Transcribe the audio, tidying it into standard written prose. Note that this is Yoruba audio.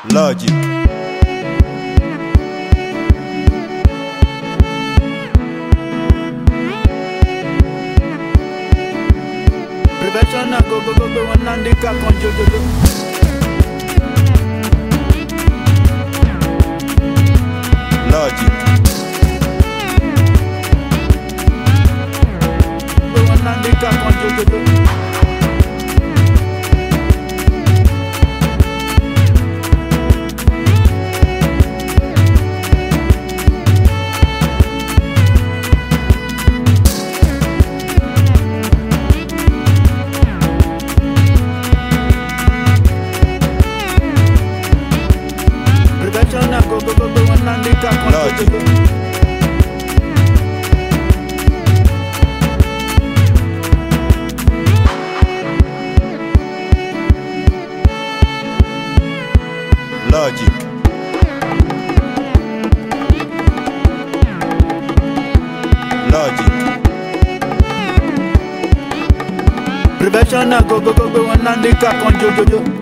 Logic. Prevention na go one handicap on jojo. Logic. One handicap on jojo. Logic. Logic. Prevention na go one handicap on jojo.